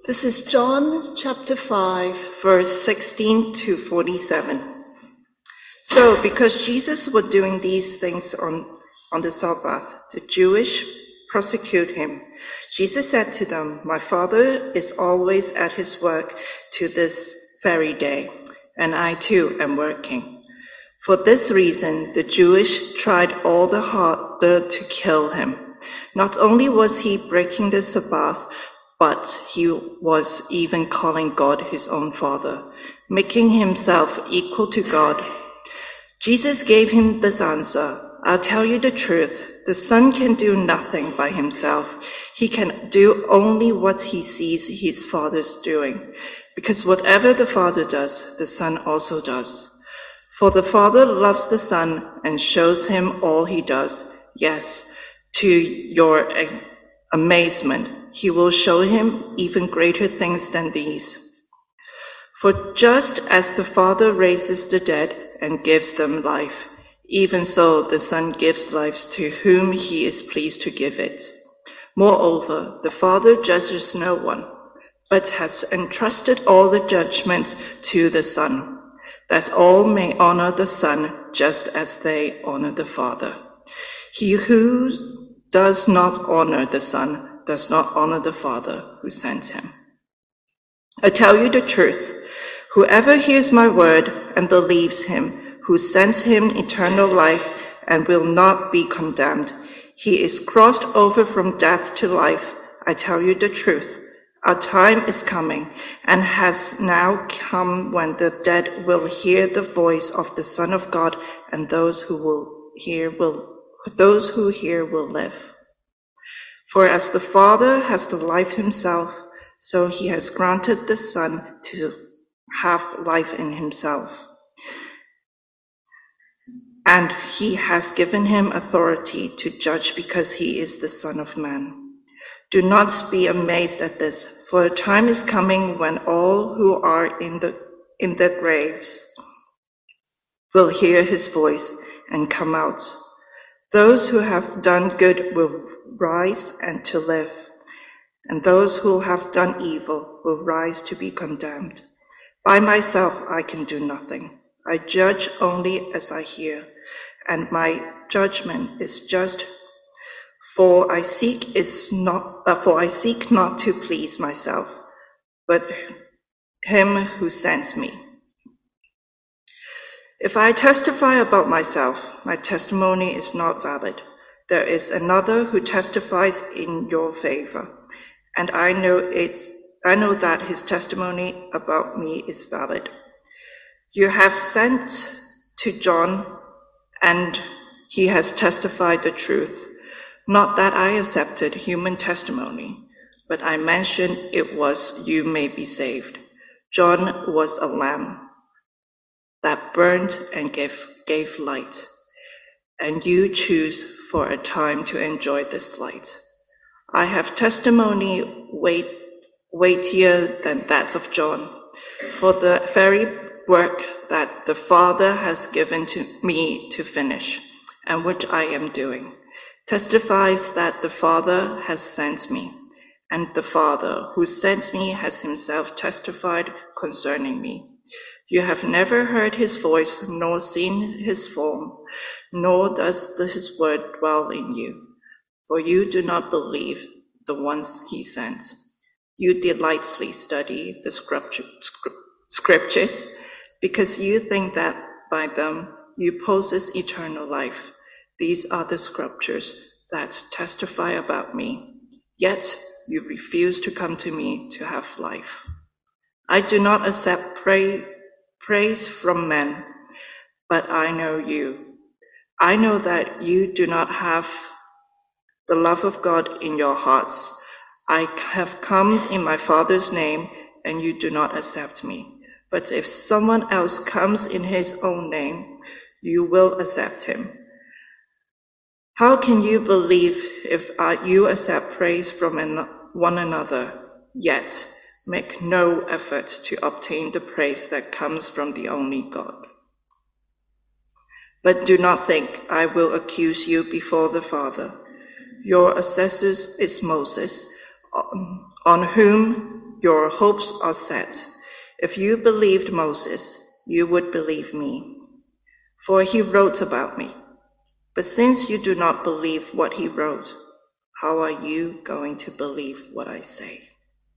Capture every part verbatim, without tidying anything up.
This is John chapter five, verse sixteen to forty-seven. So, because Jesus was doing these things on, on the Sabbath, the Jewish persecute him. Jesus said to them, "My Father is always at his work to this very day, and I too am working." For this reason, the Jewish tried all the harder to kill him. Not only was he breaking the Sabbath, but he was even calling God his own Father, making himself equal to God. Jesus gave him this answer, "I'll tell you the truth. The Son can do nothing by himself. He can do only what he sees his Father's doing, because whatever the Father does, the Son also does. For the Father loves the Son and shows him all he does. Yes, to your ex- amazement, he will show him even greater things than these. For just as the Father raises the dead and gives them life, even so the Son gives life to whom he is pleased to give it. Moreover, the Father judges no one, but has entrusted all the judgment to the Son, that all may honor the Son just as they honor the Father. He who does not honor the Son does not honor the Father who sent him. I tell you the truth, whoever hears my word and believes him who sends him eternal life and will not be condemned. He is crossed over from death to life. I tell you the truth. Our time is coming and has now come when the dead will hear the voice of the Son of God, and those who will hear will those who hear will live. For as the Father has the life himself, so he has granted the Son to have life in himself. And he has given him authority to judge because he is the Son of Man. Do not be amazed at this, for a time is coming when all who are in the, in the graves will hear his voice and come out. Those who have done good will rise and to live, and those who have done evil will rise to be condemned. By myself I can do nothing. I judge only as I hear, and my judgment is just. For I seek is not, uh, for I seek not to please myself, but him who sent me. If I testify about myself, my testimony is not valid. There is another who testifies in your favor, and I know it's, I know that his testimony about me is valid. You have sent to John, and he has testified the truth. Not that I accepted human testimony, but I mentioned it was you may be saved. John was a lamp that burned and gave, gave light, and you choose for a time to enjoy this light. I have testimony weight, weightier than that of John, for the very work that the Father has given to me to finish, and which I am doing, testifies that the Father has sent me, and the Father who sent me has himself testified concerning me. You have never heard his voice, nor seen his form, nor does his word dwell in you, for you do not believe the ones he sent. You delightfully study the scriptures, because you think that by them you possess eternal life. These are the scriptures that testify about me, yet you refuse to come to me to have life. I do not accept praise Praise from men, but I know you. I know that you do not have the love of God in your hearts. I have come in my Father's name, and you do not accept me. But if someone else comes in his own name, you will accept him. How can you believe if you accept praise from one another, yet make no effort to obtain the praise that comes from the only God? But do not think I will accuse you before the Father. Your accusers is Moses, on whom your hopes are set. If you believed Moses, you would believe me, for he wrote about me. But since you do not believe what he wrote, how are you going to believe what I say?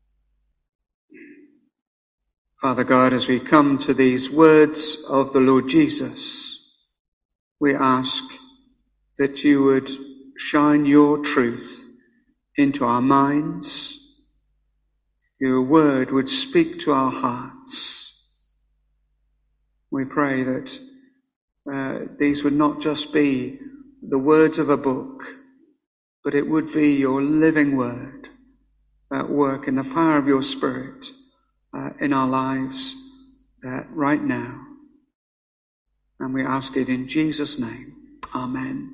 Father God, as we come to these words of the Lord Jesus, we ask that you would shine your truth into our minds. Your word would speak to our hearts. We pray that uh, these would not just be the words of a book, but it would be your living word at work in the power of your Spirit uh, in our lives uh, right now. And we ask it in Jesus' name. Amen.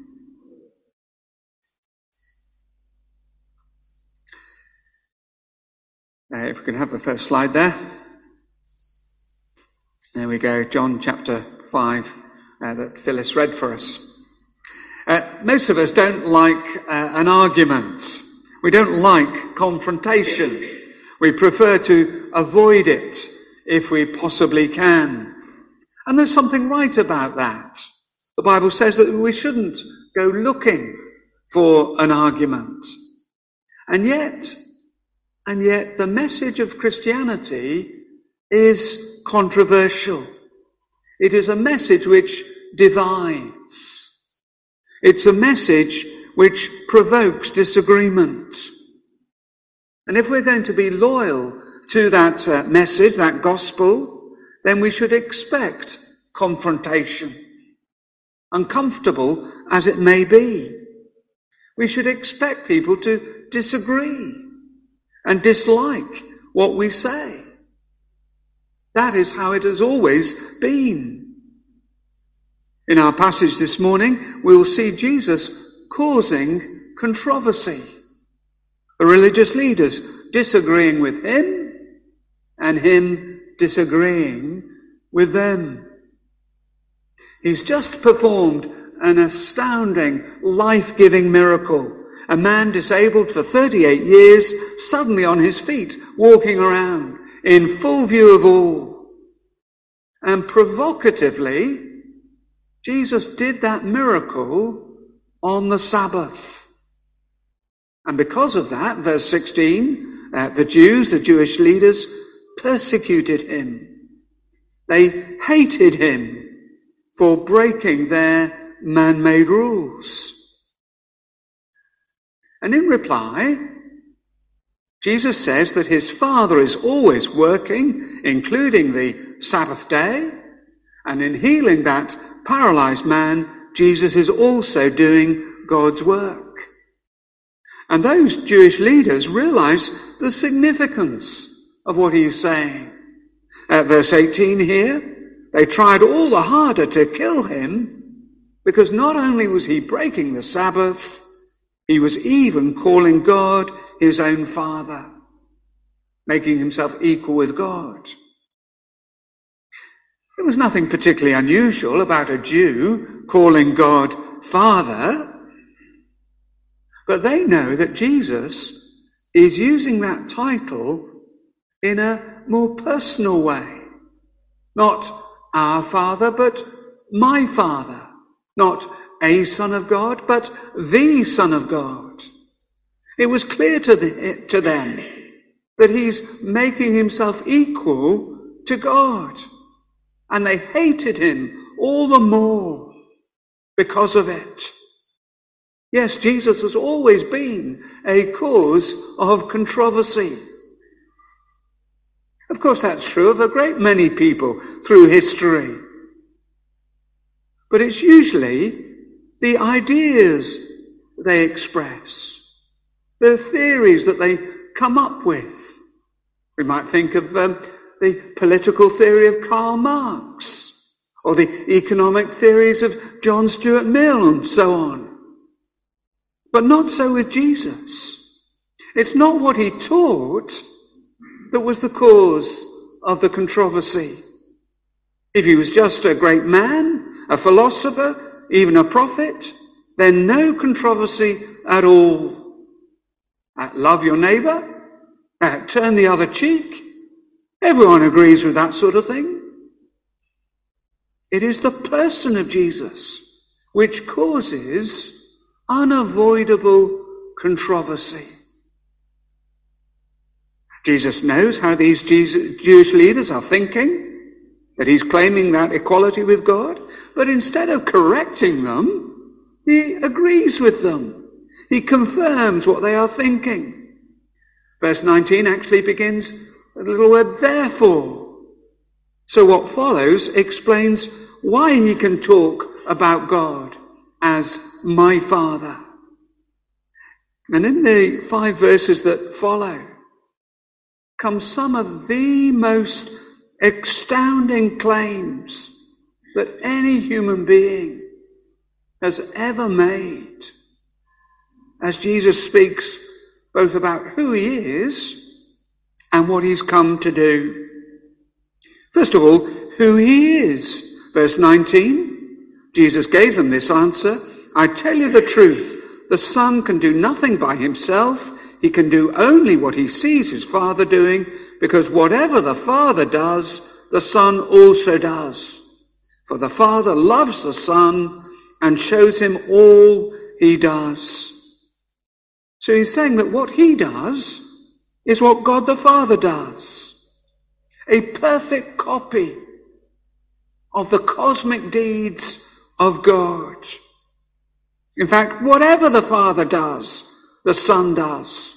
Uh, if we can have the first slide there. There we go, John chapter five, uh, that Phyllis read for us. Uh, most of us don't like uh, an argument. We don't like confrontation. We prefer to avoid it if we possibly can. And there's something right about that. The Bible says that we shouldn't go looking for an argument. And yet, and yet the message of Christianity is controversial. It is a message which divides. It's a message which provokes disagreement. And if we're going to be loyal to that uh, message, that gospel, then we should expect confrontation, uncomfortable as it may be. We should expect people to disagree and dislike what we say. That is how it has always been. In our passage this morning, we will see Jesus causing controversy. The religious leaders disagreeing with him and him disagreeing with them. He's just performed an astounding, life-giving miracle. A man disabled for thirty-eight years, suddenly on his feet, walking around in full view of all. And provocatively, Jesus did that miracle on the Sabbath. And because of that, verse sixteen, uh, the Jews, the Jewish leaders, persecuted him. They hated him for breaking their man-made rules. And in reply, Jesus says that his Father is always working, including the Sabbath day, and in healing that paralyzed man, Jesus is also doing God's work. And those Jewish leaders realize the significance of what he is saying. At verse eighteen here, they tried all the harder to kill him because not only was he breaking the Sabbath, he was even calling God his own Father, making himself equal with God. There was nothing particularly unusual about a Jew calling God Father, but they know that Jesus is using that title in a more personal way. Not our Father, but my Father. Not a Son of God, but the Son of God. It was clear to, the, to them that he's making himself equal to God. And they hated him all the more because of it. Yes, Jesus has always been a cause of controversy. Of course, that's true of a great many people through history. But it's usually the ideas they express, the theories that they come up with. We might think of um, the political theory of Karl Marx, or the economic theories of John Stuart Mill, and so on. But not so with Jesus. It's not what he taught that was the cause of the controversy. If he was just a great man, a philosopher, even a prophet, then no controversy at all. Uh, love your neighbour, Uh, turn the other cheek. Everyone agrees with that sort of thing. It is the person of Jesus which causes unavoidable controversy. Jesus knows how these Jewish leaders are thinking, that he's claiming that equality with God, but instead of correcting them, he agrees with them. He confirms what they are thinking. Verse nineteen actually begins with a little word, therefore. So what follows explains why he can talk about God as my Father. And in the five verses that follow come some of the most astounding claims that any human being has ever made, as Jesus speaks both about who he is and what he's come to do. First of all, who he is. Verse nineteen, Jesus gave them this answer, I tell you the truth, the Son can do nothing by himself. He can do only what he sees his Father doing, because whatever the Father does, the Son also does. For the Father loves the Son and shows him all he does. So he's saying that what he does is what God the Father does. A perfect copy of the cosmic deeds of God. In fact, whatever the Father does, the Son does.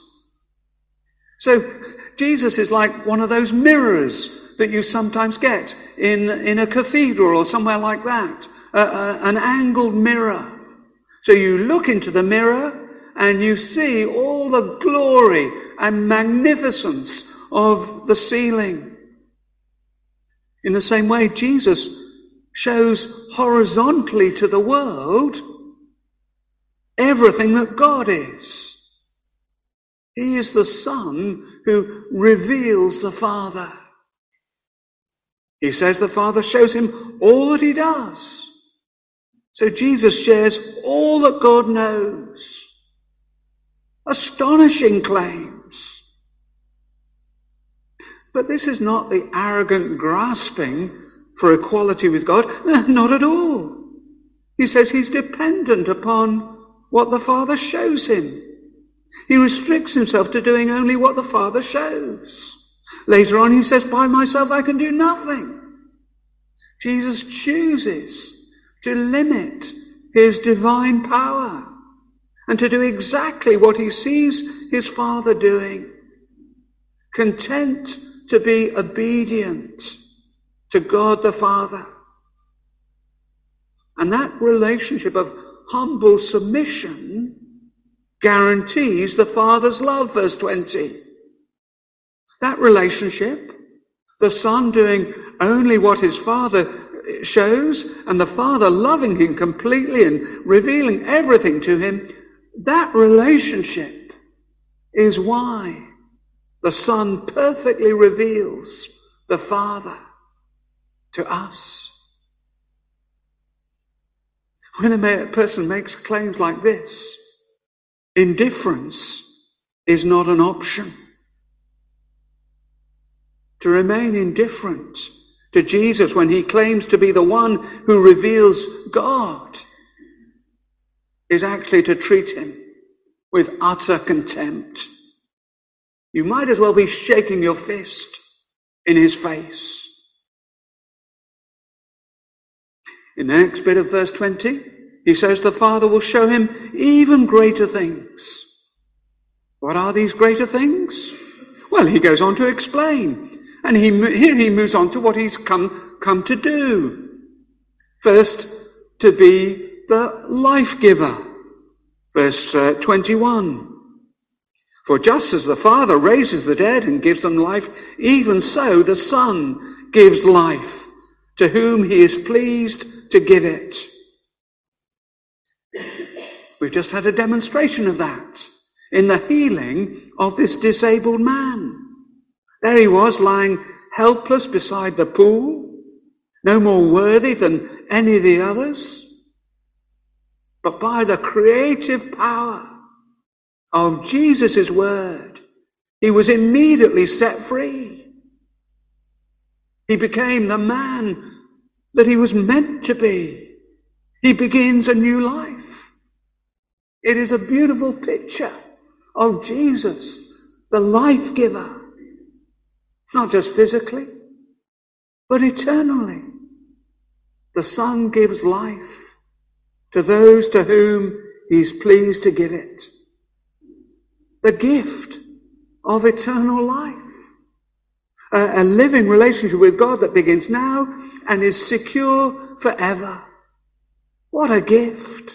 So Jesus is like one of those mirrors that you sometimes get in, in a cathedral or somewhere like that, uh, uh, an angled mirror. So you look into the mirror and you see all the glory and magnificence of the ceiling. In the same way, Jesus shows horizontally to the world everything that God is. He is the Son who reveals the Father. He says the Father shows him all that he does. So Jesus shares all that God knows. Astonishing claims. But this is not the arrogant grasping for equality with God. Not at all. He says he's dependent upon what the Father shows him. He restricts himself to doing only what the Father shows. Later on he says, by myself I can do nothing. Jesus chooses to limit his divine power and to do exactly what he sees his Father doing. Content to be obedient to God the Father. And that relationship of humble submission guarantees the Father's love, verse twenty. That relationship, the Son doing only what his Father shows, and the Father loving him completely and revealing everything to him, that relationship is why the Son perfectly reveals the Father to us. When a person makes claims like this, indifference is not an option. To remain indifferent to Jesus when he claims to be the one who reveals God is actually to treat him with utter contempt. You might as well be shaking your fist in his face. In the next bit of verse twenty, he says the Father will show him even greater things. What are these greater things? Well, he goes on to explain. And he, here he moves on to what he's come, come to do. First, to be the life giver. Verse uh, twenty-one. For just as the Father raises the dead and gives them life, even so the Son gives life to whom he is pleased to give it. We've just had a demonstration of that in the healing of this disabled man. There he was, lying helpless beside the pool, no more worthy than any of the others. But by the creative power of Jesus' word, he was immediately set free. He became the man that he was meant to be. He begins a new life. It is a beautiful picture of Jesus, the life giver, not just physically, but eternally. The Son gives life to those to whom he's pleased to give it. The gift of eternal life. A, a living relationship with God that begins now and is secure forever. What a gift.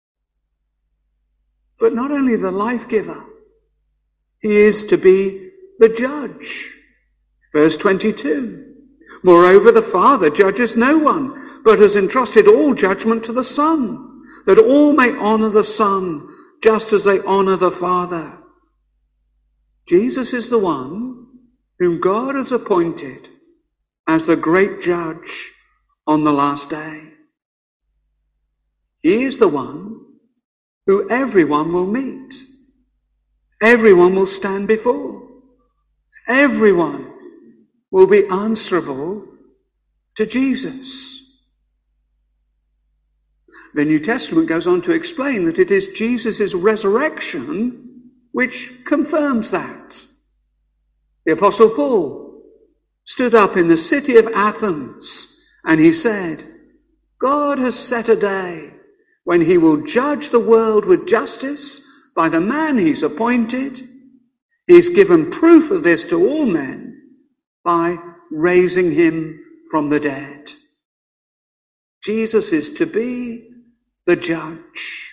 But not only the life giver, he is to be the judge. Verse twenty-two. Moreover, the Father judges no one, but has entrusted all judgment to the Son, that all may honour the Son, just as they honour the Father. Jesus is the one whom God has appointed as the great judge on the last day. He is the one who everyone will meet. Everyone will stand before. Everyone will be answerable to Jesus. The New Testament goes on to explain that it is Jesus' resurrection which confirms that. The Apostle Paul stood up in the city of Athens and he said, God has set a day when he will judge the world with justice by the man he's appointed. He's given proof of this to all men by raising him from the dead. Jesus is to be the judge.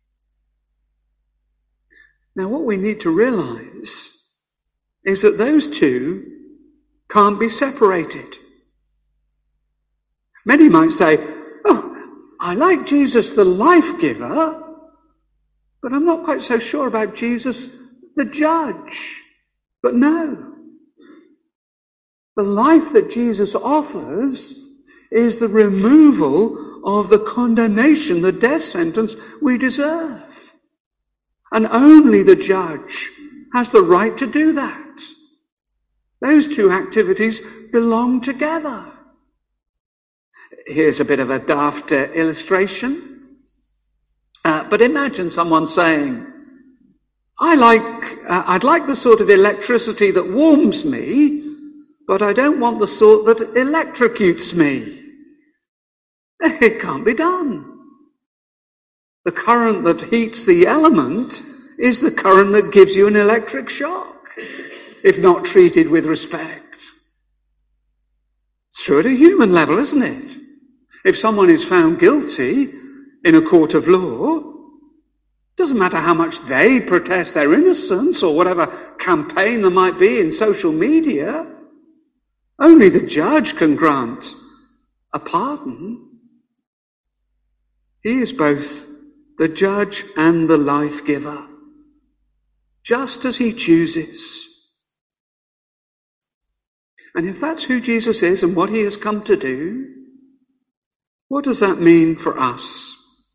Now, what we need to realize is that those two can't be separated. Many might say, oh, I like Jesus the life giver, but I'm not quite so sure about Jesus the judge. But no. The life that Jesus offers is the removal of the condemnation, the death sentence we deserve. And only the judge has the right to do that. Those two activities belong together. Here's a bit of a daft uh, illustration. Uh, but imagine someone saying, I like, uh, I'd like the sort of electricity that warms me, but I don't want the sort that electrocutes me. It can't be done. The current that heats the element is the current that gives you an electric shock, if not treated with respect. It's true at a human level, isn't it? If someone is found guilty in a court of law, doesn't matter how much they protest their innocence or whatever campaign there might be in social media, only the judge can grant a pardon. He is both the judge and the life giver, just as he chooses. And if that's who Jesus is and what he has come to do, what does that mean for us?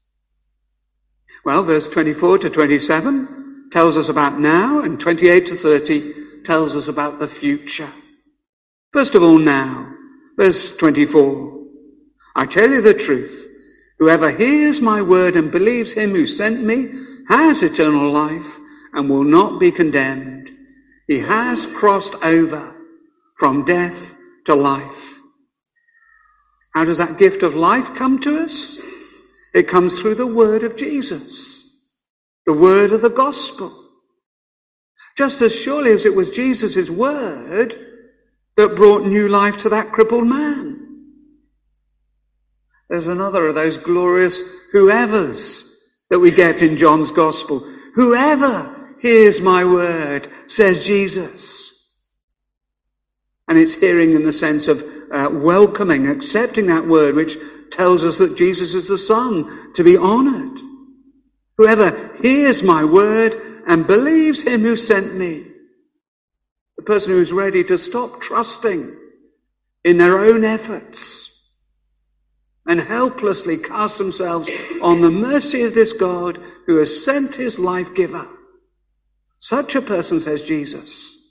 Well, verse twenty-four to twenty-seven tells us about now, and twenty-eight to thirty tells us about the future. First of all, now, verse twenty-four. I tell you the truth, whoever hears my word and believes him who sent me has eternal life and will not be condemned. He has crossed over from death to life. How does that gift of life come to us? It comes through the word of Jesus, the word of the gospel. Just as surely as it was Jesus' word that brought new life to that crippled man. There's another of those glorious whoever's that we get in John's gospel. Whoever hears my word, says Jesus. And it's hearing in the sense of uh, welcoming, accepting that word, which tells us that Jesus is the Son to be honoured. Whoever hears my word and believes him who sent me, the person who is ready to stop trusting in their own efforts and helplessly cast themselves on the mercy of this God who has sent his life giver. Such a person, says Jesus,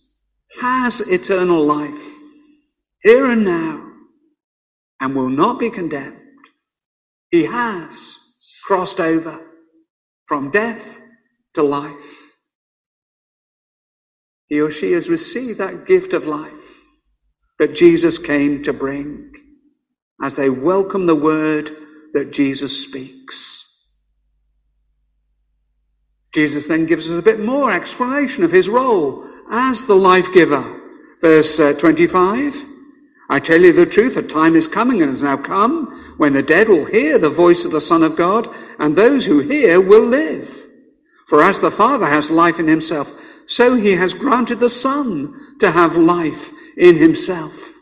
has eternal life, here and now, and will not be condemned. He has crossed over from death to life. He or she has received that gift of life that Jesus came to bring as they welcome the word that Jesus speaks. Jesus then gives us a bit more explanation of his role as the life giver. Verse uh, twenty-five, I tell you the truth, a time is coming and has now come when the dead will hear the voice of the Son of God, and those who hear will live. For as the Father has life in himself, so he has granted the Son to have life in himself.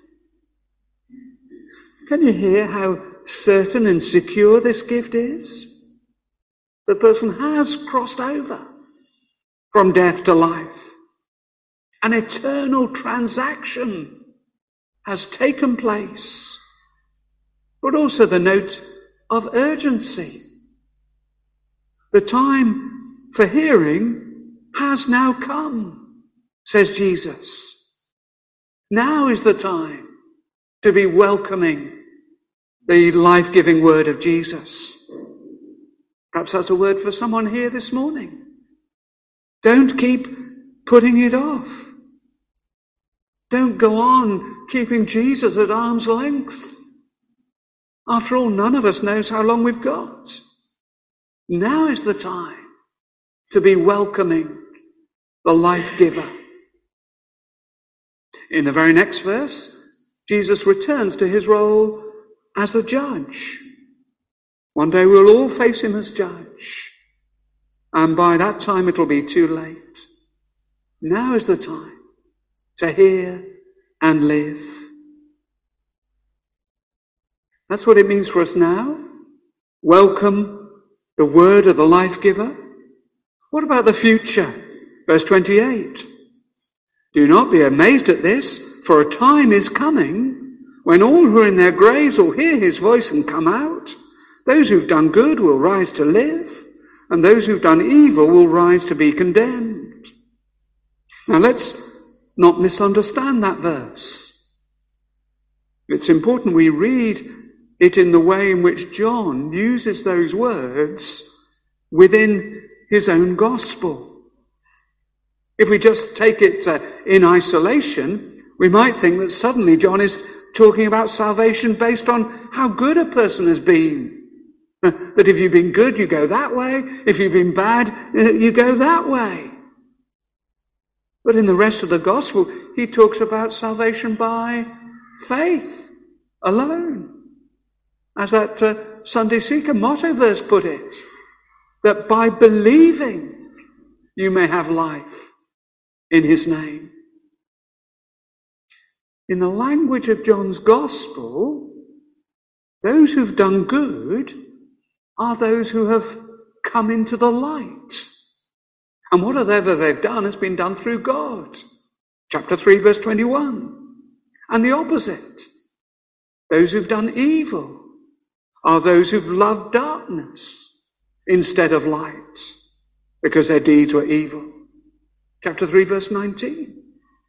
Can you hear how certain and secure this gift is? The person has crossed over from death to life. An eternal transaction has taken place, but also the note of urgency. The time for hearing has now come, says Jesus. Now is the time to be welcoming the life-giving word of Jesus. Perhaps that's a word for someone here this morning. Don't keep putting it off. Don't go on keeping Jesus at arm's length. After all, none of us knows how long we've got. Now is the time to be welcoming the life giver. In the very next verse, Jesus returns to his role as the judge. One day we'll all face him as judge, and by that time it'll be too late. Now is the time to hear and live. That's what it means for us now. Welcome the word of the life giver. What about the future? Verse twenty-eight. Do not be amazed at this, for a time is coming when all who are in their graves will hear his voice and come out. Those who've done good will rise to live, and those who've done evil will rise to be condemned. Now let's not misunderstand that verse. It's important we read it in the way in which John uses those words within his own gospel. If we just take it uh, in isolation, we might think that suddenly John is talking about salvation based on how good a person has been. That if you've been good, you go that way. If you've been bad, you go that way. But in the rest of the gospel, he talks about salvation by faith alone. As that uh, Sunday Seeker motto verse put it, that by believing you may have life in his name. In the language of John's gospel, those who've done good are those who have come into the light. And whatever they've done has been done through God. Chapter three, verse twenty-one. And the opposite. Those who've done evil are those who've loved darkness instead of light, because their deeds were evil. Chapter three, verse nineteen.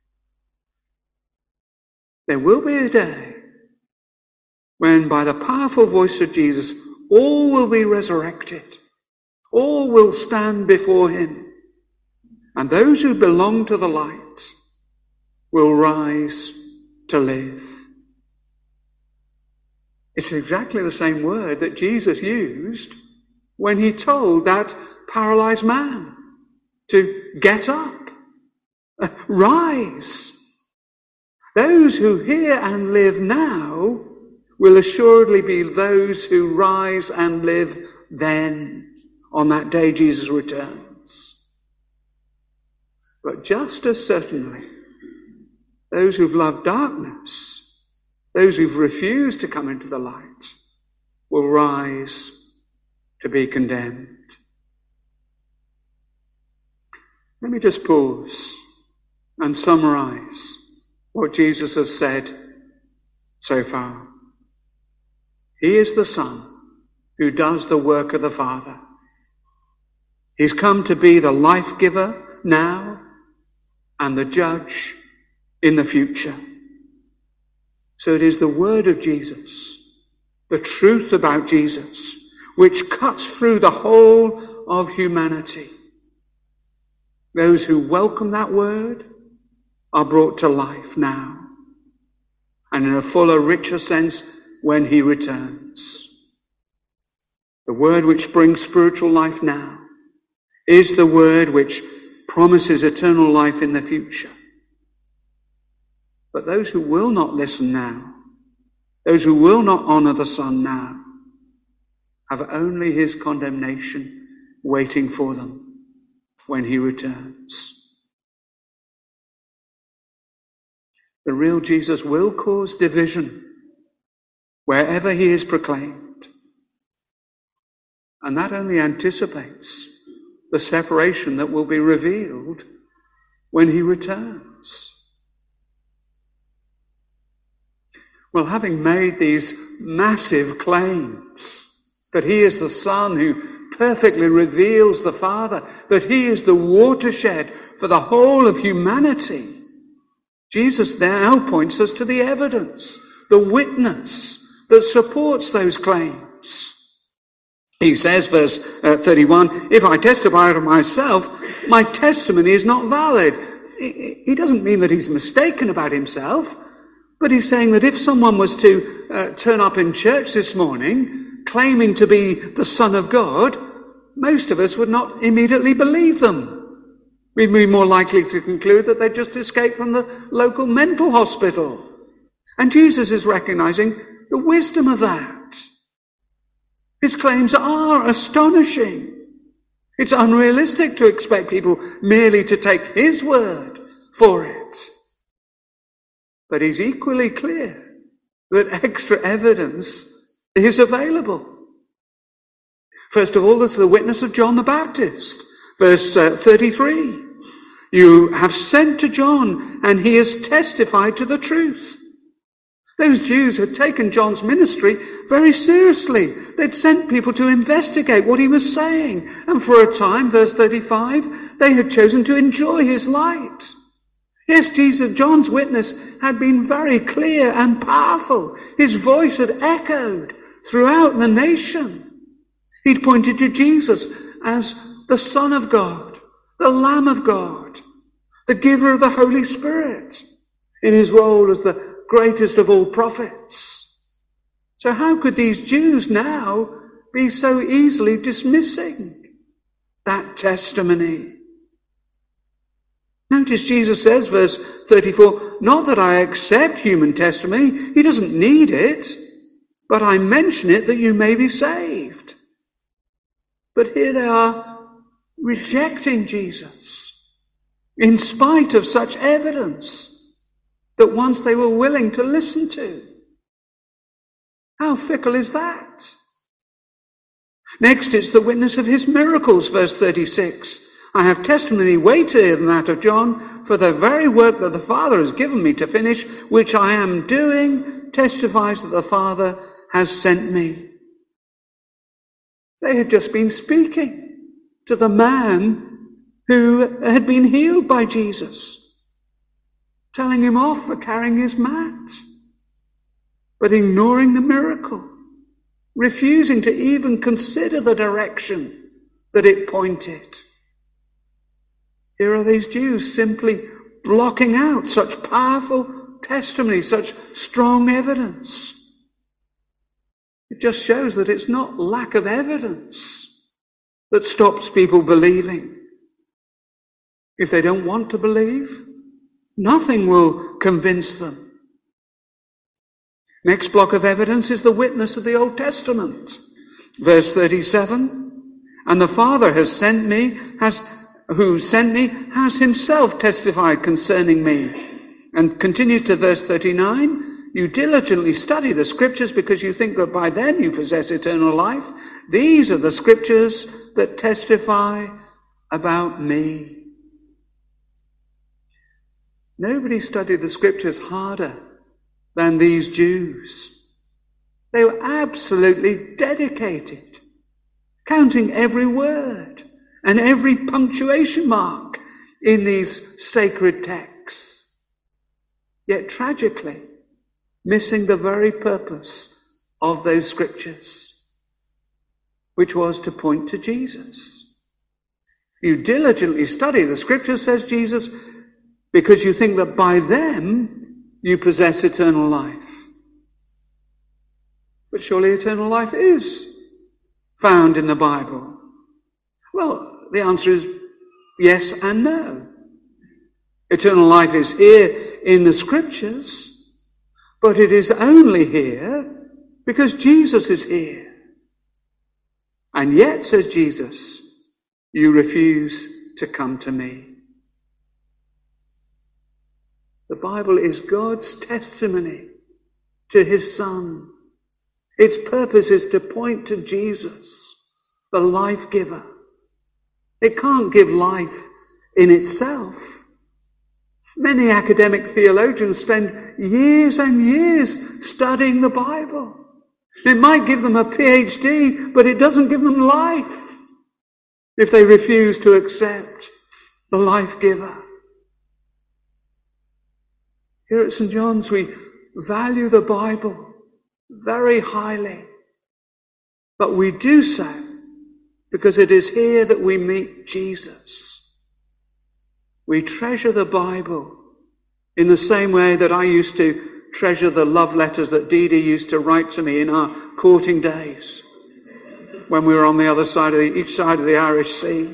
There will be a day when, by the powerful voice of Jesus, all will be resurrected. All will stand before him. And those who belong to the light will rise to live. It's exactly the same word that Jesus used when he told that paralyzed man to get up, rise. Those who hear and live now will assuredly be those who rise and live then, on that day Jesus returns. But just as certainly, those who've loved darkness, those who've refused to come into the light, will rise to be condemned. Let me just pause and summarize what Jesus has said so far. He is the Son who does the work of the Father. He's come to be the life giver now and the judge in the future. So it is the word of Jesus, the truth about Jesus, which cuts through the whole of humanity. Those who welcome that word are brought to life now, and in a fuller, richer sense when he returns. The word which brings spiritual life now is the word which promises eternal life in the future. But those who will not listen now, those who will not honor the Son now, have only his condemnation waiting for them when he returns. The real Jesus will cause division wherever he is proclaimed. And that only anticipates the separation that will be revealed when he returns. Well, having made these massive claims that he is the Son who perfectly reveals the Father, that he is the watershed for the whole of humanity, Jesus now points us to the evidence, the witness that supports those claims. He says, verse uh, thirty-one, if I testify of myself, my testimony is not valid. He doesn't mean that he's mistaken about himself, but he's saying that if someone was to uh, turn up in church this morning claiming to be the Son of God, most of us would not immediately believe them. We'd be more likely to conclude that they'd just escaped from the local mental hospital. And Jesus is recognizing the wisdom of that. His claims are astonishing. It's unrealistic to expect people merely to take his word for it. But he's equally clear that extra evidence is available. First of all, there's the witness of John the Baptist. Verse uh, thirty-three. You have sent to John, and he has testified to the truth. Those Jews had taken John's ministry very seriously. They'd sent people to investigate what he was saying. And for a time, verse thirty-five, they had chosen to enjoy his light. Yes, Jesus, John's witness had been very clear and powerful. His voice had echoed throughout the nation. He'd pointed to Jesus as the Son of God, the Lamb of God, the giver of the Holy Spirit, in his role as the greatest of all prophets. So how could these Jews now be so easily dismissing that testimony? Notice Jesus says, verse thirty-four, not that I accept human testimony, he doesn't need it, but I mention it that you may be saved. But here they are rejecting Jesus in spite of such evidence that once they were willing to listen to. How fickle is that? Next, it's the witness of his miracles, verse thirty-six. I have testimony weightier than that of John, for the very work that the Father has given me to finish, which I am doing, testifies that the Father has sent me. They had just been speaking to the man who had been healed by Jesus, telling him off for carrying his mat, but ignoring the miracle, refusing to even consider the direction that it pointed. Here are these Jews simply blocking out such powerful testimony, such strong evidence. It just shows that it's not lack of evidence that stops people believing. If they don't want to believe, nothing will convince them. Next block of evidence is the witness of the Old Testament. Verse thirty-seven, and the Father has sent me, has who sent me, has himself testified concerning me. And continues to verse thirty-nine, you diligently study the scriptures because you think that by them you possess eternal life. These are the scriptures that testify about me. Nobody studied the scriptures harder than these Jews. They were absolutely dedicated, counting every word and every punctuation mark in these sacred texts. yet tragically missing the very purpose of those scriptures, which was to point to Jesus. You diligently study the scriptures, says Jesus, because you think that by them you possess eternal life. But surely eternal life is found in the Bible. Well, the answer is yes and no. Eternal life is here in the scriptures, but it is only here because Jesus is here. And yet, says Jesus, you refuse to come to me. The Bible is God's testimony to his Son. Its purpose is to point to Jesus, the life giver. It can't give life in itself. Many academic theologians spend years and years studying the Bible. It might give them a P H D, but it doesn't give them life if they refuse to accept the life giver. Here at Saint John's, we value the Bible very highly, but we do so because it is here that we meet Jesus. We treasure the Bible in the same way that I used to treasure the love letters that Dee Dee used to write to me in our courting days when we were on the other side of the, each side of the Irish Sea.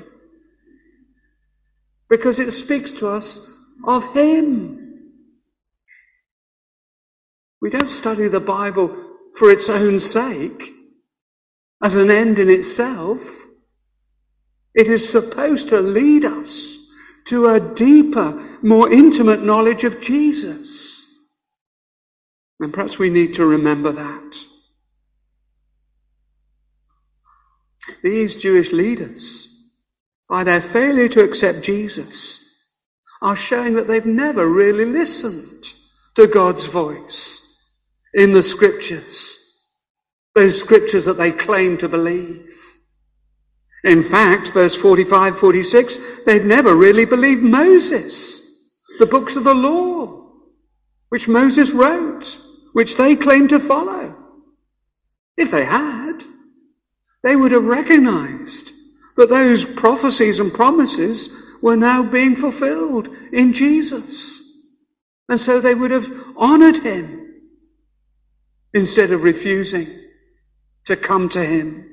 Because it speaks to us of him. We don't study the Bible for its own sake, as an end in itself. It is supposed to lead us to a deeper, more intimate knowledge of Jesus. And perhaps we need to remember that. These Jewish leaders, by their failure to accept Jesus, are showing that they've never really listened to God's voice in the scriptures, those scriptures that they claim to believe. In fact, verse forty-five, forty-six, they've never really believed Moses, the books of the law, which Moses wrote, which they claim to follow. If they had, they would have recognized that those prophecies and promises were now being fulfilled in Jesus. And so they would have honored him instead of refusing to come to him.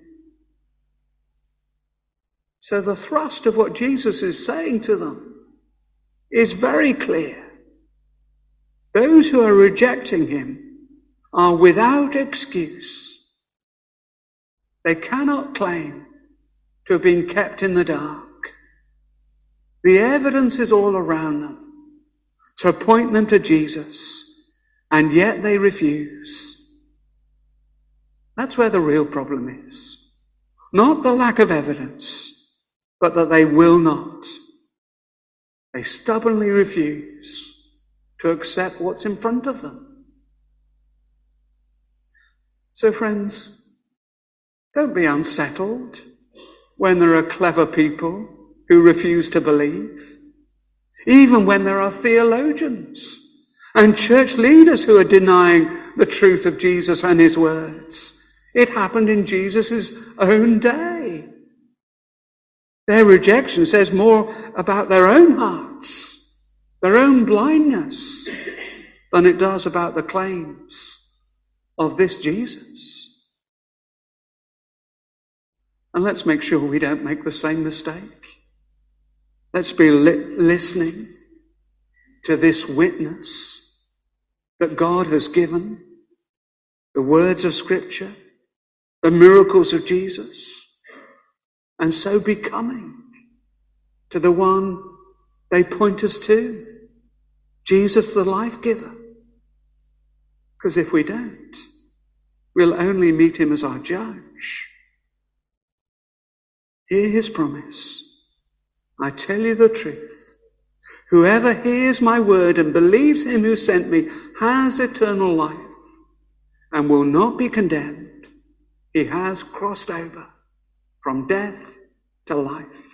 So the thrust of what Jesus is saying to them is very clear. Those who are rejecting him are without excuse. They cannot claim to have been kept in the dark. The evidence is all around them to point them to Jesus, and yet they refuse. That's where the real problem is. Not the lack of evidence, but that they will not. They stubbornly refuse to accept what's in front of them. So friends, don't be unsettled when there are clever people who refuse to believe, even when there are theologians and church leaders who are denying the truth of Jesus and his words. It happened in Jesus' own day. Their rejection says more about their own hearts, their own blindness, than it does about the claims of this Jesus. And let's make sure we don't make the same mistake. Let's be li- listening to this witness that God has given, the words of Scripture, the miracles of Jesus, and so be coming to the one they point us to, Jesus the life giver. Because if we don't, we'll only meet him as our judge. Hear his promise. I tell you the truth. Whoever hears my word and believes him who sent me has eternal life and will not be condemned. He has crossed over from death to life.